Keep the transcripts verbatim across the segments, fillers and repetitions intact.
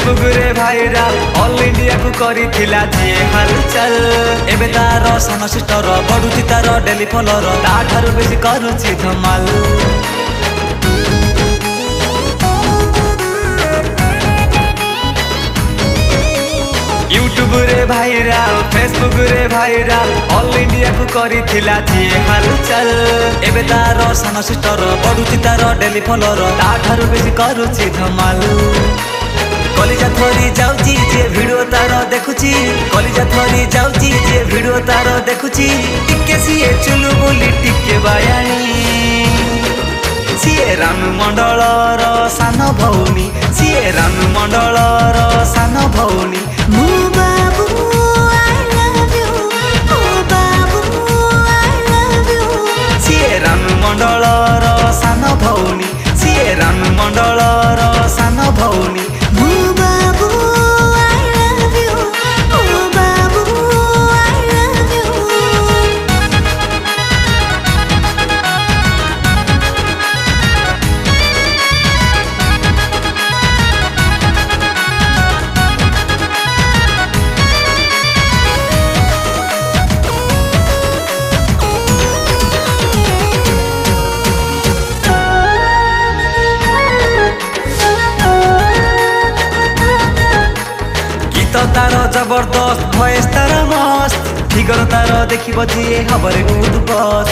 Facebook रे भाइराल all India को करिथिला जे हलचल एबे तार सन सिस्टर बढुची तार डेली फॉलोअर ताठारु बेसी करूची धमाल। यूट्यूब रे भाइराल फेसबुक रे भाइराल ऑल इंडिया को करिथिला जे हलचल एबे तार सन सिस्टर बढुची तार डेली फॉलोअर ताठारु बेसी करूची धमाल। कलिजा थरी जाउची जे वीडियो तार देखुची कलिजा थरी जाउची जे वीडियो तार देखुची टिके सिए चुलु बोली टिके बायाणी सिए रानू मंडल रो सान भौनी सिए रानू मंडल रो सान भौनी। मो बाबू आई लव यू ओ बाबू आई लव यू सिए रानू मंडल रो सान भौनी सिए रानू मंडल रो सान भौनी। मो बाबू आई लव यू ओ बाबू आई लव यू तार जबरदस्त भएस तार मस्त फिगर तार देखिब जे हबरे उद बस।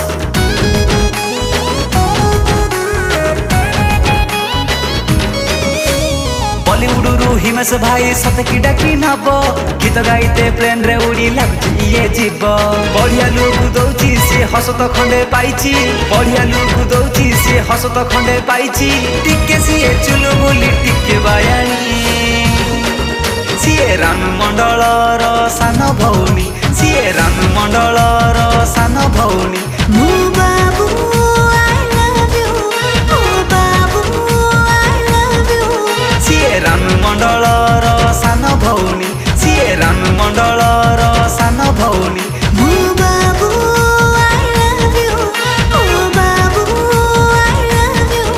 बॉलीवुड रु हिमेश भाई सते कि डाकी नब गीत गाइते प्लेन रे उड़ी लागुची ये जीव बढ़िया लोक दौची से हसत खंडे पाइची बढ़िया लोक दौची से हसत खंडे पाइची टिके सिए चुलु बोली टिके बायाणी सिए रानू मंडल रो सान भौनी सिए रानू मंडल रो सान भौनी। मो बाबू आई लव यू ओ बाबू आई लव यू सिए रानू मंडल रो सान भौनी सिए रानू मंडल रो सान भौनी। मो बाबू आई लव यू ओ बाबू आई लव यू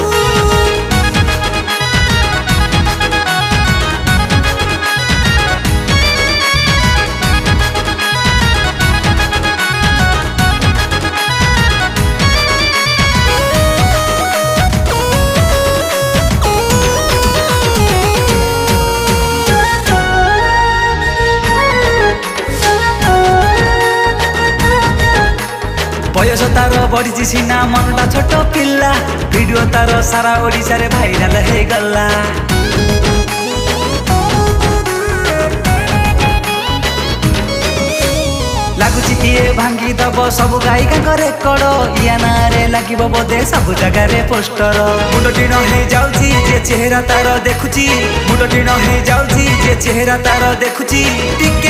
बयस तार बढ़ी सीना मनटा छोट पिला वीडियो तार सारा ओडिशा रे भाइराल हे गला। लागुची किए भांगी दब सब गायिका रेकर्ड या नारे लागिब बोधे सब जगह रे पोस्टर। मुंडटी न हे जाउची जे चेहरा तार देखुची मुंडटी न हे जाउची जे चेहरा तार देखुची।